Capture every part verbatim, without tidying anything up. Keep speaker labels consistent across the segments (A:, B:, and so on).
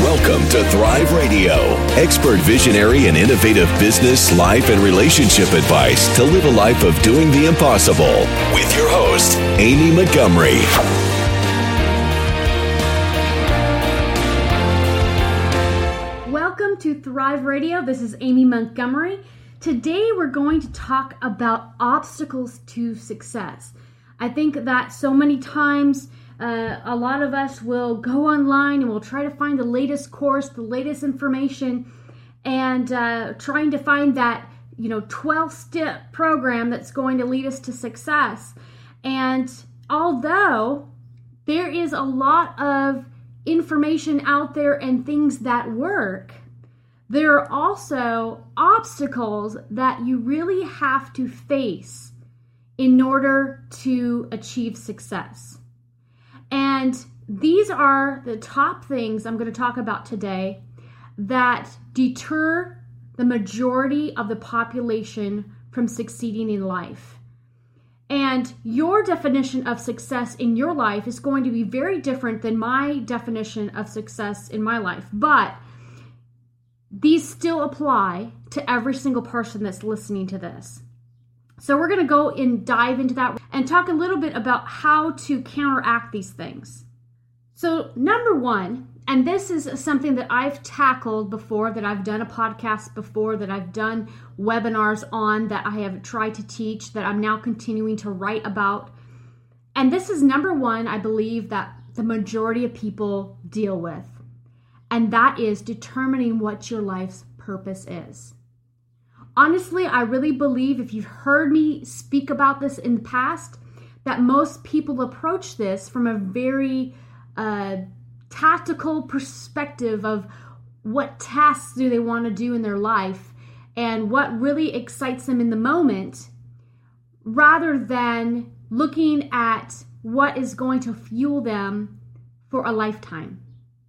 A: Welcome to Thrive Radio, expert visionary and innovative business, life, and relationship advice to live a life of doing the impossible. With your host, Amy Montgomery.
B: Welcome to Thrive Radio. This is Amy Montgomery. Today we're going to talk about obstacles to success. I think that so many times uh, a lot of us will go online and we'll try to find the latest course, the latest information, and uh, trying to find that, you know, twelve-step program that's going to lead us to success. And although there is a lot of information out there and things that work, there are also obstacles that you really have to face in order to achieve success. And these are the top things I'm going to talk about today that deter the majority of the population from succeeding in life. And your definition of success in your life is going to be very different than my definition of success in my life. But these still apply to every single person that's listening to this. So we're going to go and dive into that and talk a little bit about how to counteract these things. So number one, and this is something that I've tackled before, that I've done a podcast before, that I've done webinars on, that I have tried to teach, that I'm now continuing to write about. And this is number one, I believe, that the majority of people deal with. And that is determining what your life's purpose is. Honestly, I really believe, if you've heard me speak about this in the past, that most people approach this from a very uh, tactical perspective of what tasks do they want to do in their life and what really excites them in the moment, rather than looking at what is going to fuel them for a lifetime.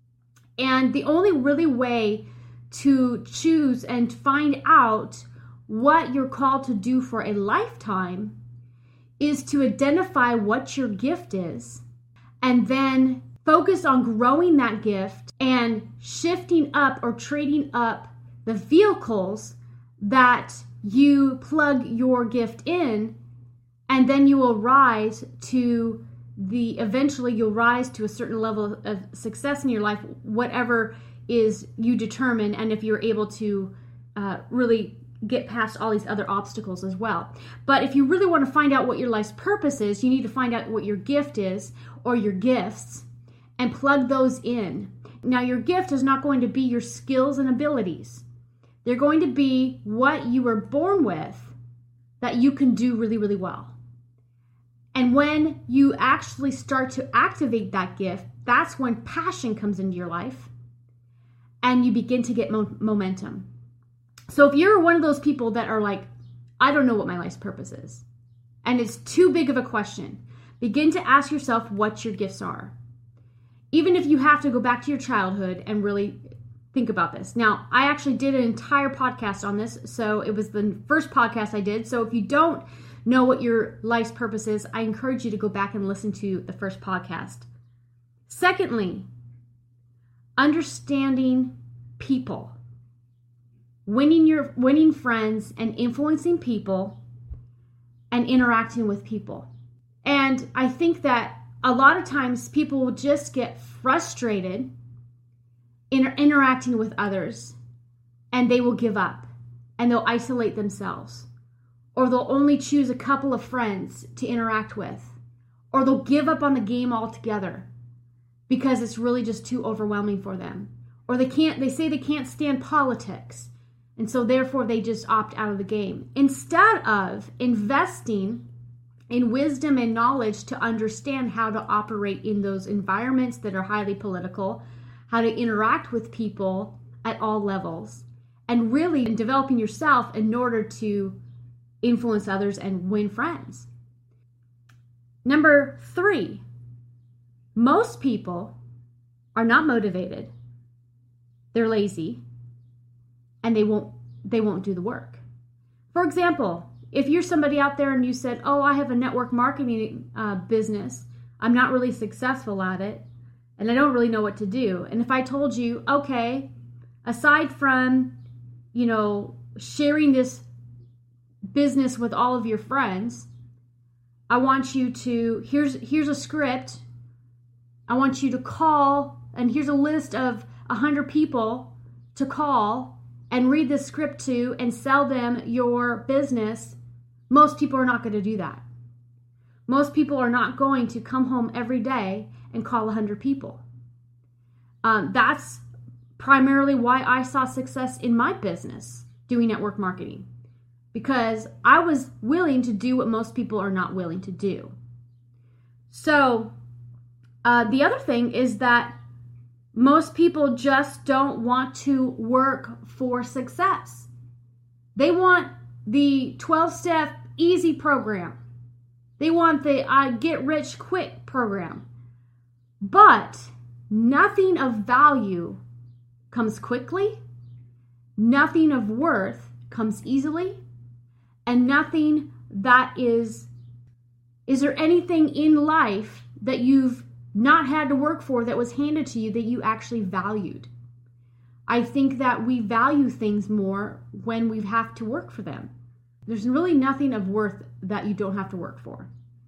B: And the only really way to choose and find out what you're called to do for a lifetime is to identify what your gift is and then focus on growing that gift and shifting up or trading up the vehicles that you plug your gift in, and then you will rise to the, eventually you'll rise to a certain level of success in your life, whatever is you determine, and if you're able to uh, really get past all these other obstacles as well. But if you really want to find out what your life's purpose is, you need to find out what your gift is, or your gifts, and plug those in. Now, your gift is not going to be your skills and abilities. They're going to be what you were born with that you can do really, really well. And when you actually start to activate that gift, that's when passion comes into your life and you begin to get mo- momentum. So if you're one of those people that are like, I don't know what my life's purpose is, and it's too big of a question, begin to ask yourself what your gifts are. Even if you have to go back to your childhood and really think about this. Now, I actually did an entire podcast on this, so it was the first podcast I did. So if you don't know what your life's purpose is, I encourage you to go back and listen to the first podcast. Secondly, understanding people. Winning your winning friends and influencing people and interacting with people. And I think that a lot of times people will just get frustrated in interacting with others, and they will give up and they'll isolate themselves, or they'll only choose a couple of friends to interact with, or they'll give up on the game altogether because it's really just too overwhelming for them, or they can't they say they can't stand politics. And so therefore they just opt out of the game. Instead of investing in wisdom and knowledge to understand how to operate in those environments that are highly political, how to interact with people at all levels, and really developing yourself in order to influence others and win friends. Number three, most people are not motivated. They're lazy. And they won't they won't do the work. For example, if you're somebody out there and you said, oh, I have a network marketing uh, business, I'm not really successful at it, and I don't really know what to do. And if I told you, okay, aside from, you know, sharing this business with all of your friends, I want you to, here's here's a script. I want you to call, and here's a list of one hundred people to call and read this script to and sell them your business. Most people are not going to do that. Most people are not going to come home every day and call one hundred people. Um, that's primarily why I saw success in my business doing network marketing, because I was willing to do what most people are not willing to do. So uh, the other thing is that most people just don't want to work for success. They want the twelve-step easy program. They want the uh, get rich quick program. But nothing of value comes quickly, nothing of worth comes easily, and nothing that is, is there anything in life that you've not had to work for that was handed to you that you actually valued? I think that we value things more when we have to work for them. There's really nothing of worth that you don't have to work for.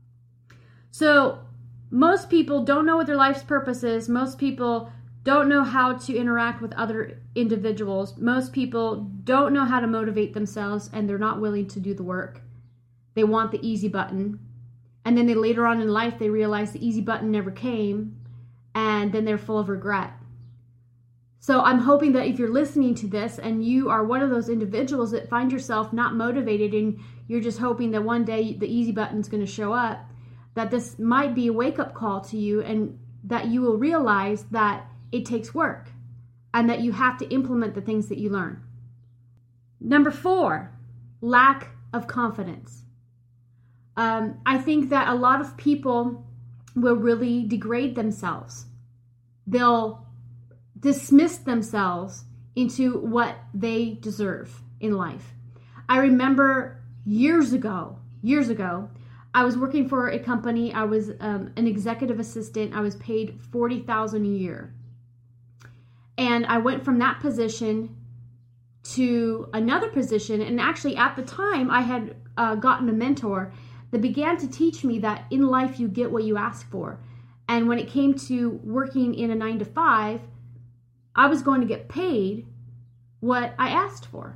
B: So most people don't know what their life's purpose is. Most people don't know how to interact with other individuals. Most people don't know how to motivate themselves, and they're not willing to do the work. They want the easy button. And then they later on in life, they realize the easy button never came, and then they're full of regret. So I'm hoping that if you're listening to this and you are one of those individuals that find yourself not motivated and you're just hoping that one day the easy button's going to show up, that this might be a wake-up call to you, and that you will realize that it takes work and that you have to implement the things that you learn. Number four, lack of confidence. Um, I think that a lot of people will really degrade themselves. They'll dismiss themselves into what they deserve in life. I remember years ago, years ago, I was working for a company. I was um, an executive assistant. I was paid forty thousand dollars a year. And I went from that position to another position. And actually at the time I had uh, gotten a mentor that began to teach me that in life you get what you ask for. And when it came to working in a nine to five, I was going to get paid what I asked for.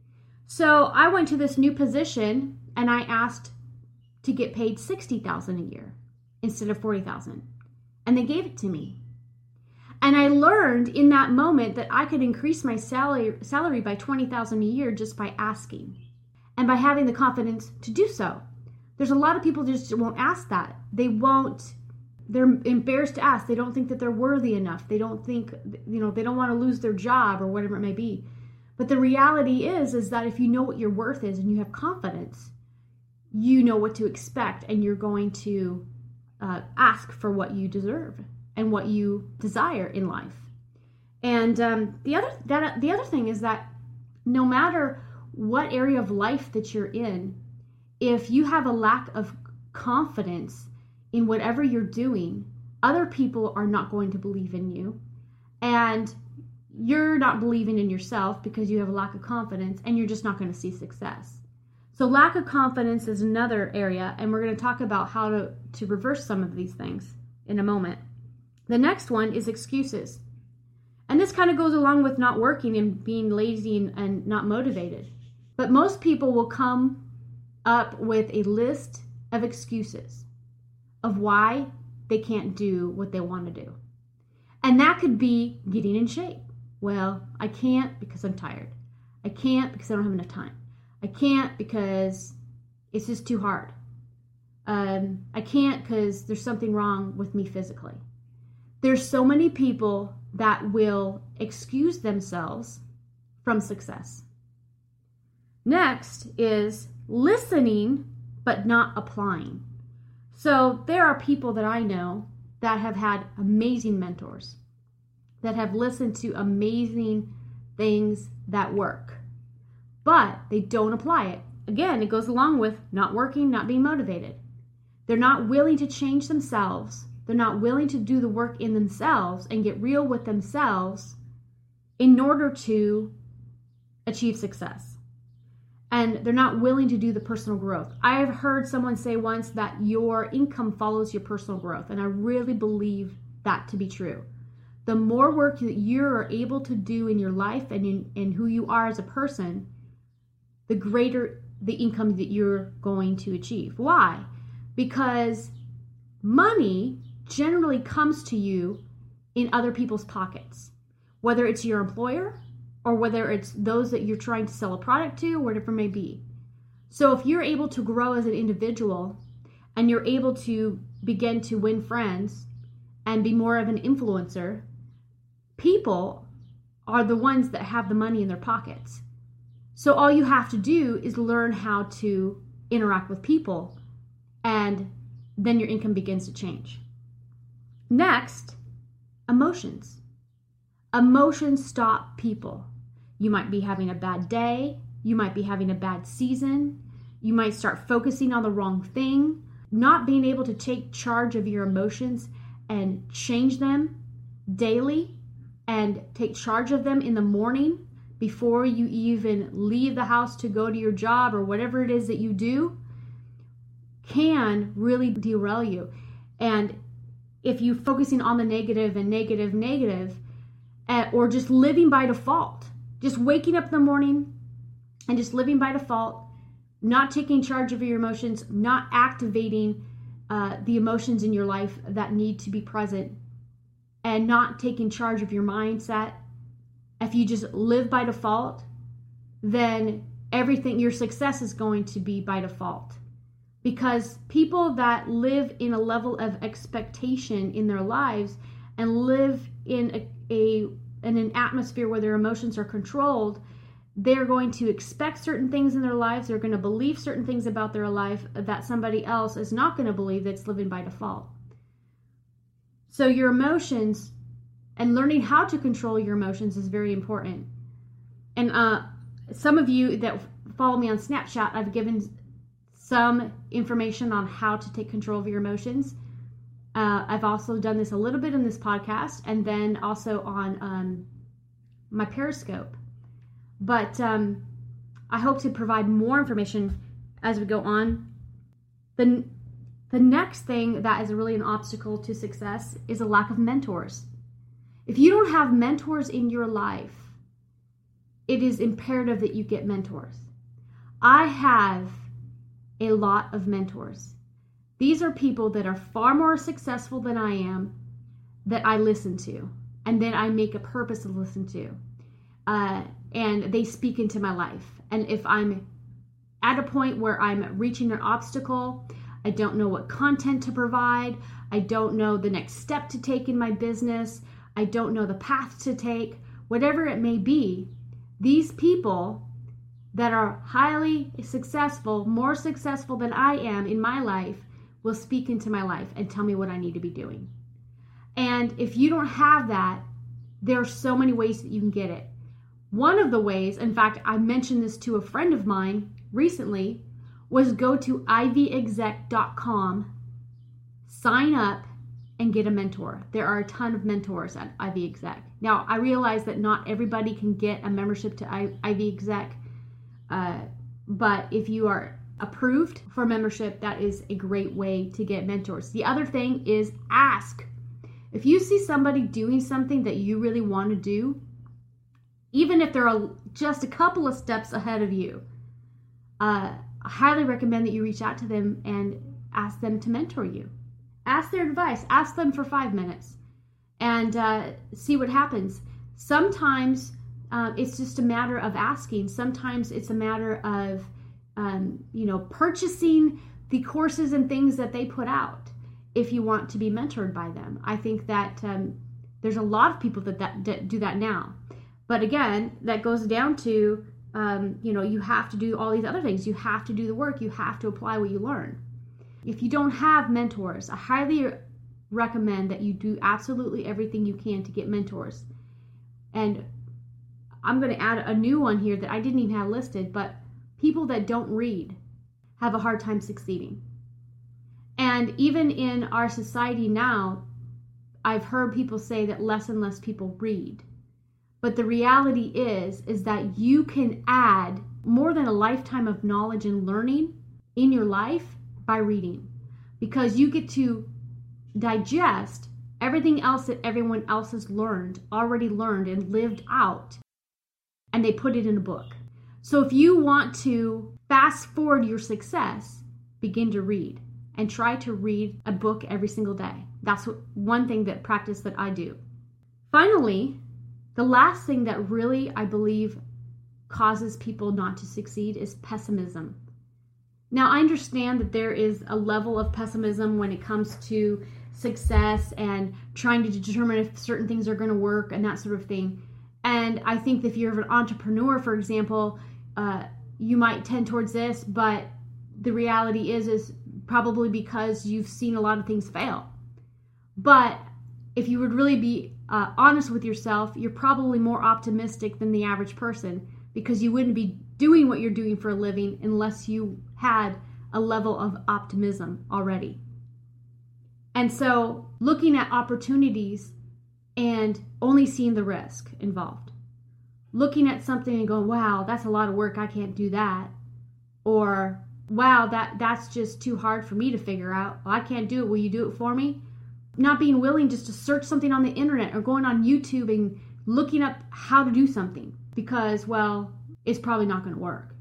B: So I went to this new position and I asked to get paid sixty thousand dollars a year instead of forty thousand dollars. And they gave it to me. And I learned in that moment that I could increase my salary salary by twenty thousand dollars a year just by asking and by having the confidence to do so. There's a lot of people just won't ask that. They won't, they're embarrassed to ask. They don't think that they're worthy enough. They don't think, you know, they don't want to lose their job or whatever it may be. But the reality is, is that if you know what your worth is and you have confidence, you know what to expect, and you're going to uh, ask for what you deserve and what you desire in life. And um, the other that the other thing is that no matter what area of life that you're in, if you have a lack of confidence in whatever you're doing, other people are not going to believe in you, and you're not believing in yourself because you have a lack of confidence, and you're just not going to see success. So lack of confidence is another area, and we're going to talk about how to, to reverse some of these things in a moment. The next one is excuses. And this kind of goes along with not working and being lazy and, and not motivated. But most people will come up with a list of excuses of why they can't do what they want to do. And that could be getting in shape. Well, I can't because I'm tired. I can't because I don't have enough time. I can't because it's just too hard. Um, I can't because there's something wrong with me physically. There's so many people that will excuse themselves from success. Next is listening but not applying. So there are people that I know that have had amazing mentors, that have listened to amazing things that work, but they don't apply it. Again, it goes along with not working, not being motivated. They're not willing to change themselves they're not willing to do the work in themselves and get real with themselves in order to achieve success. And they're not willing to do the personal growth. I have heard someone say once that your income follows your personal growth, and I really believe that to be true. The more work that you're able to do in your life and in, in who you are as a person, the greater the income that you're going to achieve. Why? Because money generally comes to you in other people's pockets, whether it's your employer or whether it's those that you're trying to sell a product to, whatever it may be. So if you're able to grow as an individual and you're able to begin to win friends and be more of an influencer, people are the ones that have the money in their pockets. So all you have to do is learn how to interact with people, and then your income begins to change. Next, emotions. Emotions stop people. You might be having a bad day. You might be having a bad season. You might start focusing on the wrong thing. Not being able to take charge of your emotions and change them daily and take charge of them in the morning before you even leave the house to go to your job or whatever it is that you do can really derail you. And if you're focusing on the negative and negative, negative, uh, or just living by default, just waking up in the morning and just living by default, not taking charge of your emotions, not activating uh, the emotions in your life that need to be present, and not taking charge of your mindset, if you just live by default, then everything, your success is going to be by default. Because people that live in a level of expectation in their lives and live in a, a in an atmosphere where their emotions are controlled, they're going to expect certain things in their lives. They're going to believe certain things about their life that somebody else is not going to believe, that's living by default. So your emotions and learning how to control your emotions is very important. And uh, some of you that follow me on Snapchat, I've given some information on how to take control of your emotions. Uh, I've also done this a little bit in this podcast, and then also on um, my Periscope. But um, I hope to provide more information as we go on. The, the next thing that is really an obstacle to success is a lack of mentors. If you don't have mentors in your life, it is imperative that you get mentors. I have a lot of mentors. These are people that are far more successful than I am, that I listen to, and then I make a purpose to listen to. Uh, and they speak into my life. And if I'm at a point where I'm reaching an obstacle, I don't know what content to provide, I don't know the next step to take in my business, I don't know the path to take, whatever it may be, these people that are highly successful, more successful than I am in my life, will speak into my life and tell me what I need to be doing. And if you don't have that, there are so many ways that you can get it. One of the ways, in fact, I mentioned this to a friend of mine recently, was go to ivy exec dot com, sign up, and get a mentor. There are a ton of mentors at Ivy Exec. Now, I realize that not everybody can get a membership to I- Ivy Exec, uh, but if you are approved for membership, that is a great way to get mentors. The other thing is ask. If you see somebody doing something that you really want to do, even if they're a, just a couple of steps ahead of you, uh, I highly recommend that you reach out to them and ask them to mentor you. Ask their advice. Ask them for five minutes and uh, see what happens. Sometimes uh, it's just a matter of asking. Sometimes it's a matter of, um, you know, purchasing the courses and things that they put out if you want to be mentored by them. I think that um, there's a lot of people that, that, that do that now. But again, that goes down to, um, you know, you have to do all these other things. You have to do the work. You have to apply what you learn. If you don't have mentors, I highly recommend that you do absolutely everything you can to get mentors. And I'm going to add a new one here that I didn't even have listed, but people that don't read have a hard time succeeding. And even in our society now, I've heard people say that less and less people read. But the reality is, is that you can add more than a lifetime of knowledge and learning in your life by reading, because you get to digest everything else that everyone else has learned, already learned and lived out, and they put it in a book. So if you want to fast forward your success, begin to read and try to read a book every single day. That's what, one thing that practice that I do. Finally, the last thing that really, I believe, causes people not to succeed is pessimism. Now, I understand that there is a level of pessimism when it comes to success and trying to determine if certain things are going to work and that sort of thing. And I think that if you're an entrepreneur, for example, uh, you might tend towards this, but the reality is, is probably because you've seen a lot of things fail. But if you would really be uh, honest with yourself, you're probably more optimistic than the average person, because you wouldn't be doing what you're doing for a living unless you had a level of optimism already. And so looking at opportunities and only seeing the risk involved. Looking at something and going, wow, that's a lot of work, I can't do that. Or, wow, that, that's just too hard for me to figure out. Well, I can't do it, will you do it for me? Not being willing just to search something on the internet or going on YouTube and looking up how to do something because, well, it's probably not going to work.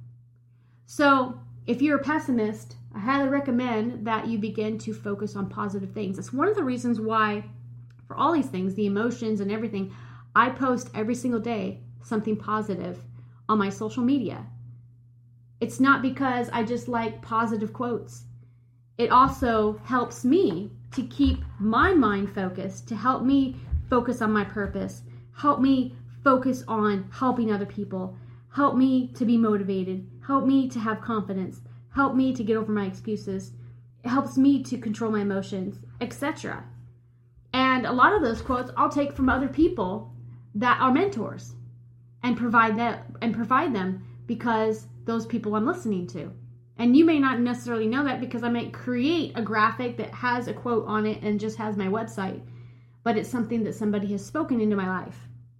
B: So if you're a pessimist, I highly recommend that you begin to focus on positive things. It's one of the reasons why, for all these things, the emotions and everything, I post every single day something positive on my social media. It's not because I just like positive quotes. It also helps me to keep my mind focused, to help me focus on my purpose, help me focus on helping other people, help me to be motivated, help me to have confidence, help me to get over my excuses. It helps me to control my emotions, et cetera. And a lot of those quotes I'll take from other people that are mentors and provide that and provide them because those people I'm listening to. And you may not necessarily know that because I might create a graphic that has a quote on it and just has my website, but it's something that somebody has spoken into my life.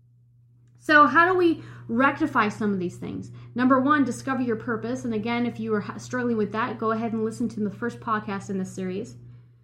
B: So how do we rectify some of these things? Number one, discover your purpose. And again, if you are struggling with that, go ahead and listen to the first podcast in this series.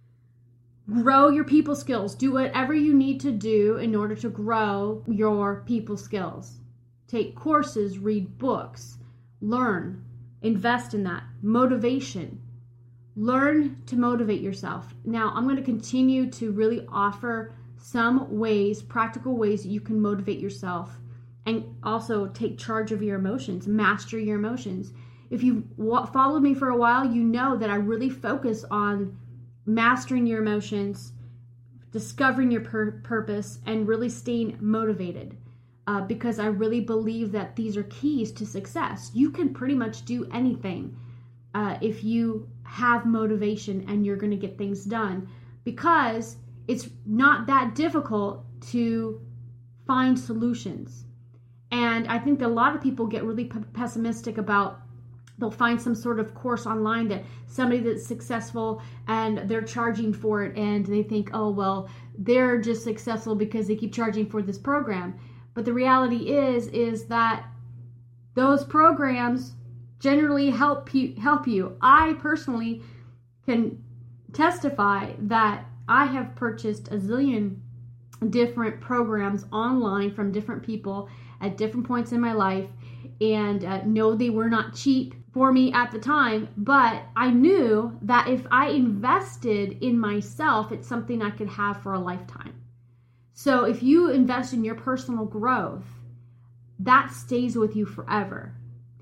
B: Grow your people skills. Do whatever you need to do in order to grow your people skills. Take courses, read books, learn, invest in that. Motivation. Learn to motivate yourself. Now, I'm going to continue to really offer some ways, practical ways that you can motivate yourself and also take charge of your emotions, master your emotions. If you've followed me for a while, you know that I really focus on mastering your emotions, discovering your pur- purpose, and really staying motivated. Uh, because I really believe that these are keys to success. You can pretty much do anything uh, if you have motivation and you're going to get things done, because it's not that difficult to find solutions. And I think that a lot of people get really p- pessimistic about, they'll find some sort of course online that somebody that's successful and they're charging for it, and they think, oh, well, they're just successful because they keep charging for this program. But the reality is, is that those programs generally help you, help you. I personally can testify that I have purchased a zillion different programs online from different people at different points in my life, and uh, no, they were not cheap for me at the time, but I knew that if I invested in myself, it's something I could have for a lifetime. So if you invest in your personal growth, that stays with you forever.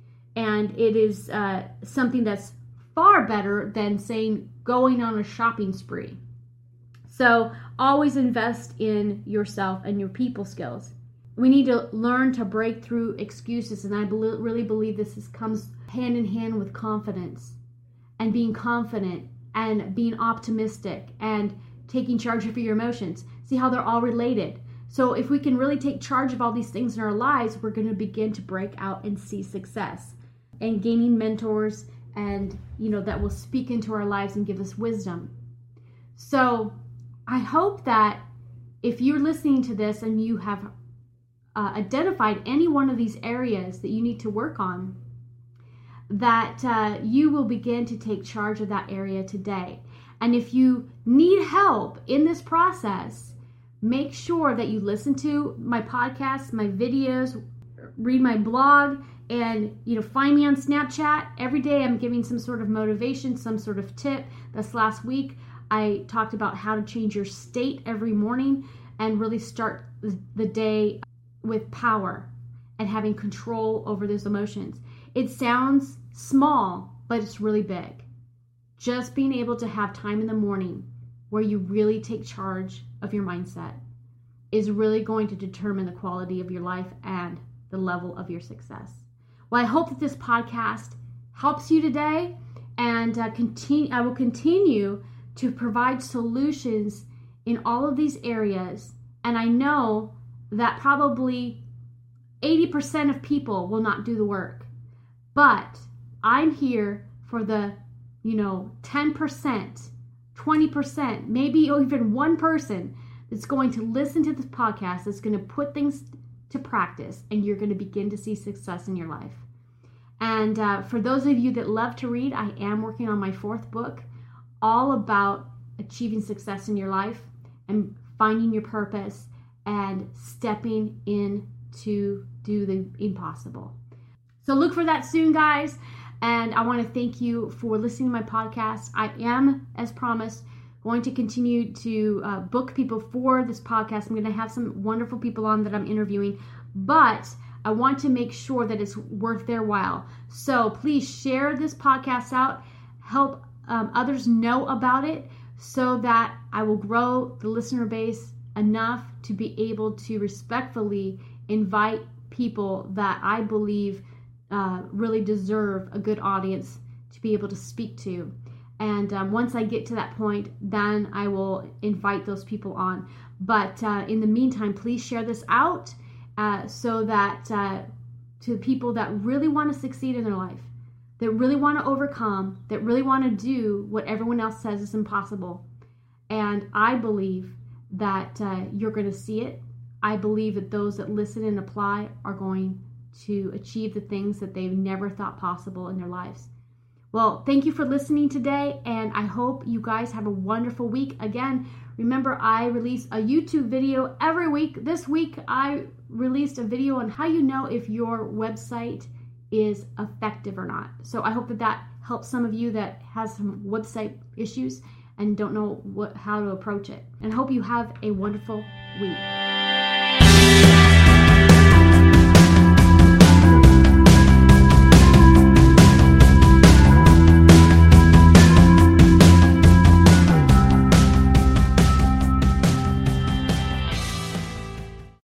B: And it is uh, something that's far better than saying going on a shopping spree. So always invest in yourself and your people skills. We need to learn to break through excuses. And I be- really believe this is, comes hand in hand with confidence and being confident and being optimistic and taking charge of your emotions. See how they're all related. So if we can really take charge of all these things in our lives, we're going to begin to break out and see success and gaining mentors and, you know, that will speak into our lives and give us wisdom. So I hope that if you're listening to this and you have uh, identified any one of these areas that you need to work on, that uh, you will begin to take charge of that area today. And if you need help in this process, make sure that you listen to my podcasts, my videos, read my blog, and you know, find me on Snapchat. Every day I'm giving some sort of motivation, some sort of tip. This last week I talked about how to change your state every morning and really start the day with power and having control over those emotions. It sounds small, but it's really big. Just being able to have time in the morning where you really take charge of your mindset is really going to determine the quality of your life and the level of your success. Well, I hope that this podcast helps you today, and uh, continue. I will continue to provide solutions in all of these areas, and I know that probably eighty percent of people will not do the work, but I'm here for the, you know, ten percent, twenty percent, maybe even one person that's going to listen to this podcast, that's going to put things to practice, and you're going to begin to see success in your life. And uh, for those of you that love to read, I am working on my fourth book, all about achieving success in your life and finding your purpose and stepping in to do the impossible. So look for that soon, guys. And I want to thank you for listening to my podcast. I am, as promised, going to continue to uh, book people for this podcast. I'm going to have some wonderful people on that I'm interviewing, but I want to make sure that it's worth their while. So please share this podcast out, help um, others know about it, so that I will grow the listener base enough to be able to respectfully invite people that I believe uh, really deserve a good audience to be able to speak to. And um, once I get to that point, then I will invite those people on. But uh, in the meantime, please share this out uh, so that uh, to people that really want to succeed in their life, that really want to overcome, that really want to do what everyone else says is impossible. And I believe that uh, you're going to see it. I believe that those that listen and apply are going to achieve the things that they've never thought possible in their lives. Well, thank you for listening today, and I hope you guys have a wonderful week. Again, remember, I release a YouTube video every week. This week, I released a video on how you know if your website is effective or not. So I hope that that helps some of you that has some website issues and don't know what how to approach it. And I hope you have a wonderful week.